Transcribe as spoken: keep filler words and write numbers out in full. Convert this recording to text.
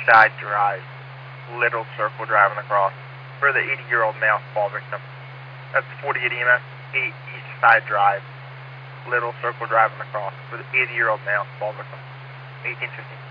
Side Drive, Little Circle driving across for the eighty-year-old male fall victim. That's forty-eight E M S, eight East Side Drive, Little Circle driving across for the eighty-year-old male fall victim. eighteen fifteen.